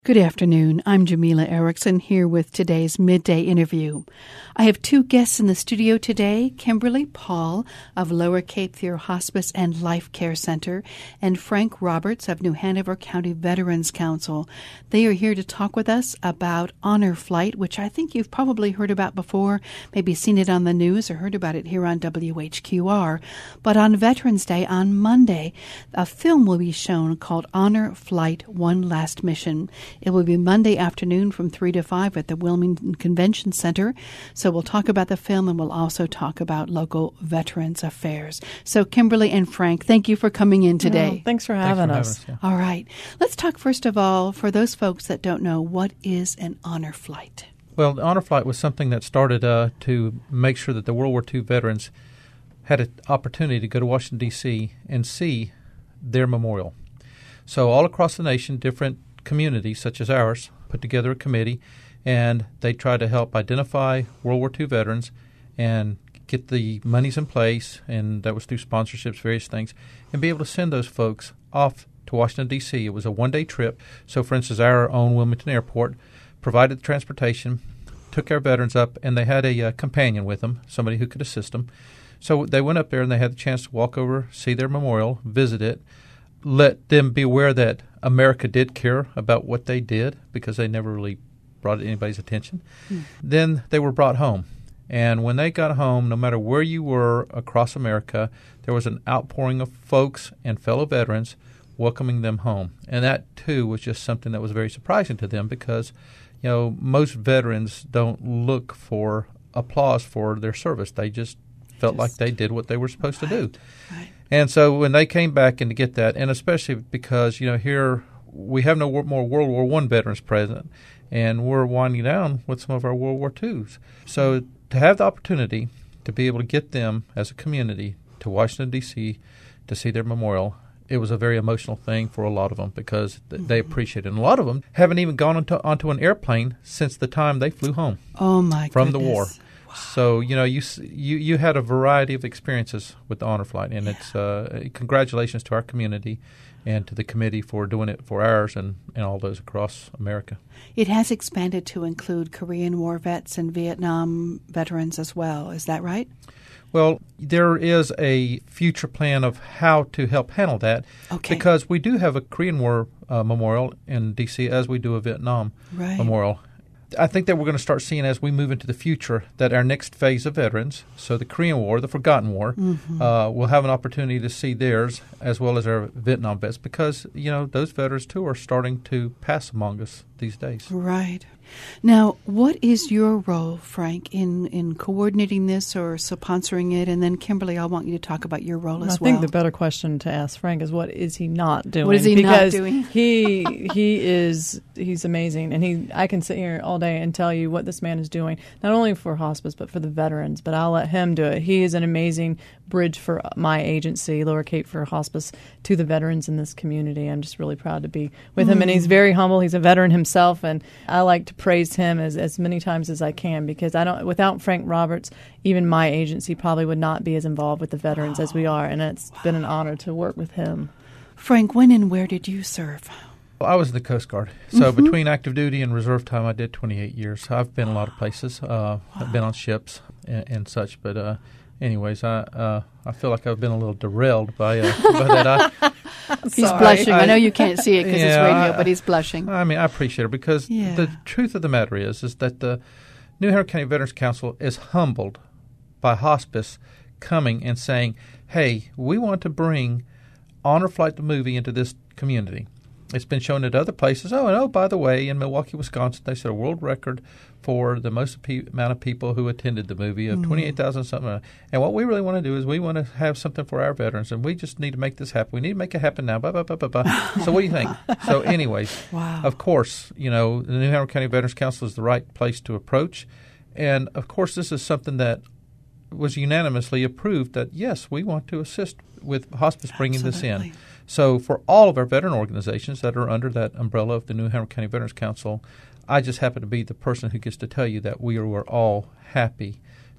Good afternoon. I'm Jamila Erickson here with today's Midday Interview. I have two guests in the studio today, Kimberly Paul of Lower Cape Fear Hospice and Life Care Center and Frank Roberts of New Hanover County Veterans Council. They are here to talk with us about Honor Flight, which I think you've probably heard about before, maybe seen it on the news or heard about it here on WHQR. But on Veterans Day, on Monday, a film will be shown called Honor Flight, One Last Mission. It will be Monday afternoon from 3 to 5 at the Wilmington Convention Center. So we'll talk about the film and we'll also talk about local veterans affairs. So Kimberly and Frank, thank you for coming in today. Oh, thanks for having us. Yeah. All right. Let's talk first of all, for those folks that don't know, what is an honor flight? Well, the Honor Flight was something that started to make sure that the World War II veterans had an opportunity to go to Washington, D.C. and see their memorial. So all across the nation, different communities such as ours put together a committee, and they try to help identify World War II veterans and get the monies in place, and that was through sponsorships, various things, and be able to send those folks off to Washington, D.C. It was a one-day trip. So, for instance, our own Wilmington Airport provided the transportation, took our veterans up, and they had a companion with them, somebody who could assist them. So they went up there, and they had the chance to walk over, see their memorial, visit it, let them be aware that America did care about what they did because they never really brought it to anybody's attention. Then they were brought home. And when they got home, no matter where you were across America, there was an outpouring of folks and fellow veterans welcoming them home. And that, too, was just something that was very surprising to them because, you know, most veterans don't look for applause for their service. They just felt like they did what they were supposed to do. Right. And so when they came back and to get that, and especially because, you know, here we have no more World War I veterans present, and we're winding down with some of our World War IIs. So to have the opportunity to be able to get them as a community to Washington, D.C. to see their memorial, it was a very emotional thing for a lot of them because they appreciate it. And a lot of them haven't even gone onto an airplane since the time they flew home from the war. So, you know, you had a variety of experiences with the Honor Flight, and it's congratulations to our community and to the committee for doing it for ours and all those across America. It has expanded to include Korean War vets and Vietnam veterans as well. Is that right? Well, there is a future plan of how to help handle that because we do have a Korean War memorial in D.C. as we do a Vietnam memorial. I think that we're going to start seeing as we move into the future that our next phase of veterans, so the Korean War, the Forgotten War, will have an opportunity to see theirs as well as our Vietnam vets because, you know, those veterans, too, are starting to pass among us these days. Right. Now, what is your role, Frank, in coordinating this or sponsoring it? And then, Kimberly, I want you to talk about your role as well. I think the better question to ask Frank is, what is he not doing? What is he not doing? He's amazing, and I can sit here all day and tell you what this man is doing, not only for hospice but for the veterans. But I'll let him do it. He is an amazing bridge for my agency, Lower Cape for Hospice, to the veterans in this community. I'm just really proud to be with him, and he's very humble. He's a veteran himself, and I like to praise him as many times as I can because without Frank Roberts, even my agency probably would not be as involved with the veterans as we are, and it's been an honor to work with him. Frank, when and where did you serve? Well, I was in the Coast Guard. So between active duty and reserve time, I did 28 years. I've been a lot of places. I've been on ships and such, but anyways, I feel like I've been a little derailed by that. He's blushing. I know you can't see it because it's radio, but he's blushing. I mean, I appreciate it because the truth of the matter is that the New Hanover County Veterans Council is humbled by hospice coming and saying, hey, we want to bring Honor Flight the movie into this community. It's been shown at other places. By the way, in Milwaukee, Wisconsin, they set a world record for the most amount of people who attended the movie of 28,000 something. And what we really want to do is we want to have something for our veterans, and we just need to make this happen. We need to make it happen now. So what do you think? So anyways, of course, you know, the New Hanover County Veterans Council is the right place to approach. And, of course, this is something that was unanimously approved that, yes, we want to assist with hospice bringing this in. So for all of our veteran organizations that are under that umbrella of the New Hanover County Veterans Council, I just happen to be the person who gets to tell you that we are all happy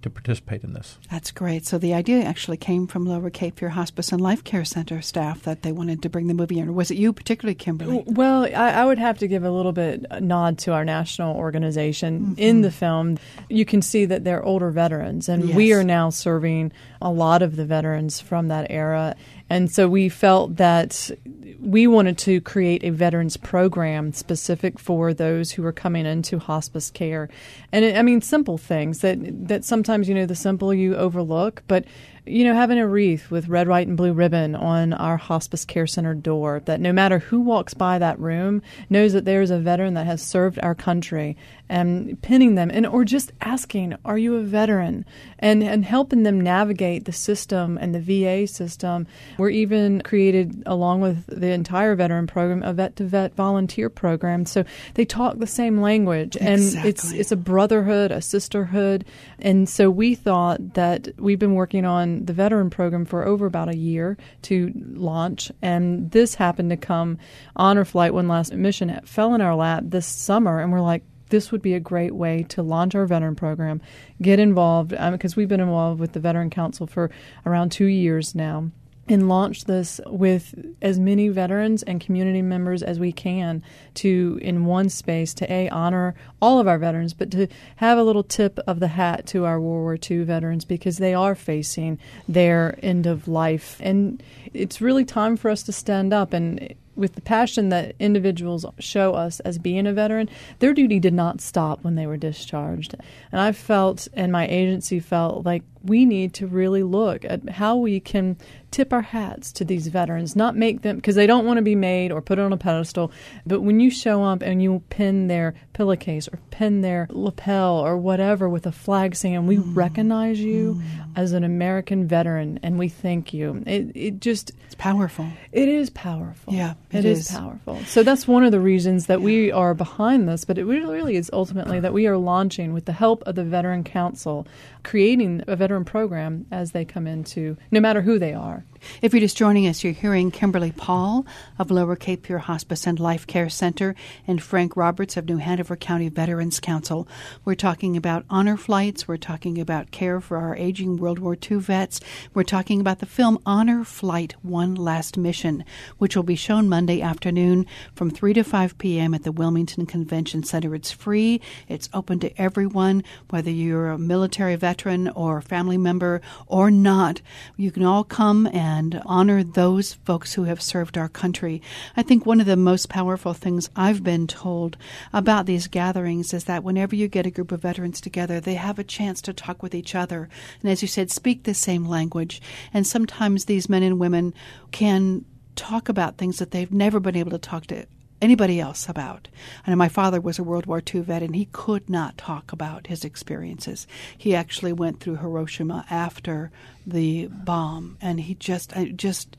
to participate in this. That's great. So the idea actually came from Lower Cape Fear Hospice and Life Care Center staff that they wanted to bring the movie in. Or was it you particularly, Kimberly? Well, I would have to give a little bit nod to our national organization. In the film, you can see that they're older veterans, and we are now serving a lot of the veterans from that era. And so we felt that we wanted to create a veterans program specific for those who are coming into hospice care. And simple things that sometimes, the simple you overlook, but having a wreath with red, white, and blue ribbon on our hospice care center door, that no matter who walks by that room knows that there's a veteran that has served our country, and pinning them, or just asking, are you a veteran? And helping them navigate the system and the VA system. We're even created, along with the entire veteran program, a vet-to-vet volunteer program. So they talk the same language. Exactly. And it's a brotherhood, a sisterhood. And so we thought that we've been working on the veteran program for over about a year to launch. And this happened to come, Honor Flight One Last Mission, it fell in our lap this summer. And we're like, this would be a great way to launch our veteran program, get involved, because we've been involved with the Veteran Council for around 2 years now, and launch this with as many veterans and community members as we can to, in one space, to honor all of our veterans, but to have a little tip of the hat to our World War II veterans, because they are facing their end of life. And it's really time for us to stand up. And with the passion that individuals show us as being a veteran, their duty did not stop when they were discharged. And I felt, and my agency felt, like we need to really look at how we can tip our hats to these veterans, not make them, because they don't want to be made or put on a pedestal, but when you show up and you pin their pillowcase or pin their lapel or whatever with a flag saying, we recognize you as an American veteran and we thank you. It's powerful. It is powerful. Yeah, it is powerful. So that's one of the reasons that we are behind this, but it really is ultimately that we are launching, with the help of the Veteran Council, creating a veteran program as they come into, no matter who they are. If you're just joining us, you're hearing Kimberly Paul of Lower Cape Fear Hospice and Life Care Center and Frank Roberts of New Hanover County Veterans Council. We're talking about honor flights. We're talking about care for our aging World War II vets. We're talking about the film Honor Flight One Last Mission, which will be shown Monday afternoon from 3 to 5 p.m. at the Wilmington Convention Center. It's free. It's open to everyone, whether you're a military veteran or family member or not. You can all come and honor those folks who have served our country. I think one of the most powerful things I've been told about these gatherings is that whenever you get a group of veterans together, they have a chance to talk with each other. And as you said, speak the same language. And sometimes these men and women can talk about things that they've never been able to talk to anybody else about. I know my father was a World War II vet, and he could not talk about his experiences. He actually went through Hiroshima after the bomb, and it just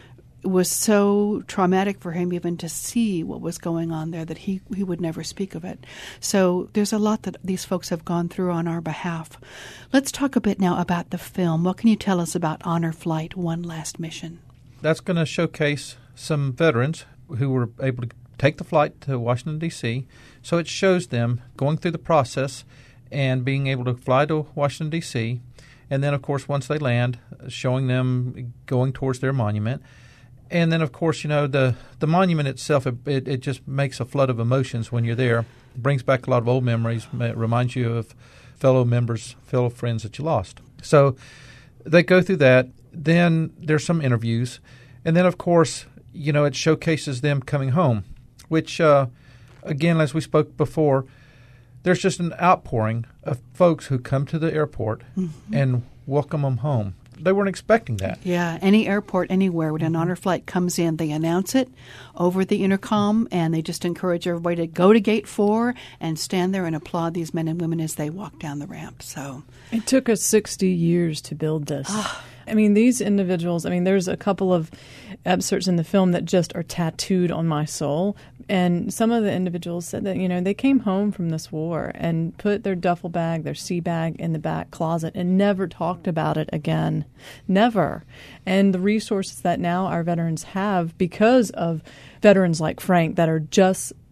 was so traumatic for him even to see what was going on there that he would never speak of it. So there's a lot that these folks have gone through on our behalf. Let's talk a bit now about the film. What can you tell us about Honor Flight One Last Mission? That's going to showcase some veterans who were able to take the flight to Washington, D.C., so it shows them going through the process and being able to fly to Washington, D.C., and then, of course, once they land, showing them going towards their monument. And then, of course, the monument itself, it just makes a flood of emotions when you're there. It brings back a lot of old memories. It reminds you of fellow members, fellow friends that you lost. So they go through that. Then there's some interviews. And then, of course, it showcases them coming home, which, again, as we spoke before, there's just an outpouring of folks who come to the airport and welcome them home. They weren't expecting that. Yeah, any airport, anywhere, when an honor flight comes in, they announce it over the intercom, and they just encourage everybody to go to Gate 4 and stand there and applaud these men and women as they walk down the ramp. So it took us 60 years to build this. These individuals, there's a couple of excerpts in the film that just are tattooed on my soul. And some of the individuals said that, they came home from this war and put their duffel bag, their sea bag in the back closet and never talked about it again. Never. And the resources that now our veterans have because of veterans like Frank that are just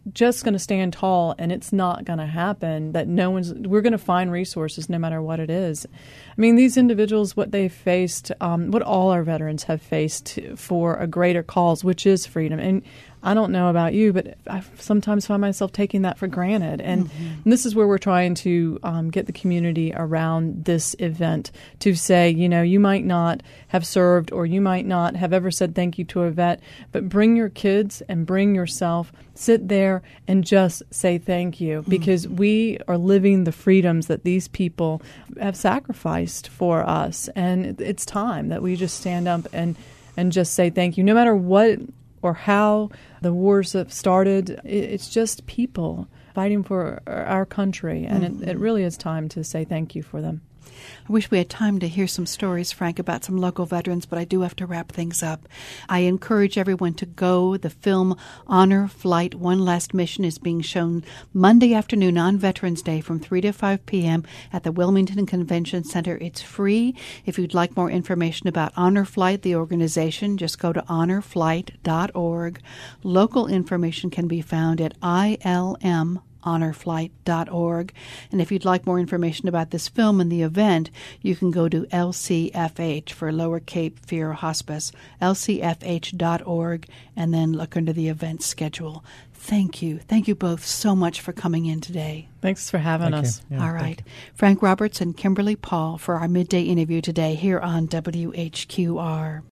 just going to stand tall and it's not going to happen, that we're going to find resources no matter what it is. I mean, these individuals, what they faced, what all our veterans have faced for a greater cause, which is freedom. And I don't know about you, but I sometimes find myself taking that for granted. And this is where we're trying to get the community around this event to say, you might not have served or you might not have ever said thank you to a vet, but bring your kids and bring yourself, sit there and just say thank you, because we are living the freedoms that these people have sacrificed for us. And it's time that we just stand up and just say thank you, no matter what or how the wars have started. It's just people fighting for our country, and it really is time to say thank you for them. I wish we had time to hear some stories, Frank, about some local veterans, but I do have to wrap things up. I encourage everyone to go. The film Honor Flight, One Last Mission is being shown Monday afternoon on Veterans Day from 3 to 5 p.m. at the Wilmington Convention Center. It's free. If you'd like more information about Honor Flight, the organization, just go to honorflight.org. Local information can be found at ILMHonorflight.org. And if you'd like more information about this film and the event, you can go to LCFH for Lower Cape Fear Hospice, lcfh.org, and then look under the event schedule. Thank you. Thank you both so much for coming in today. Thanks for having us. Yeah, all right. Frank Roberts and Kimberly Paul for our midday interview today here on WHQR.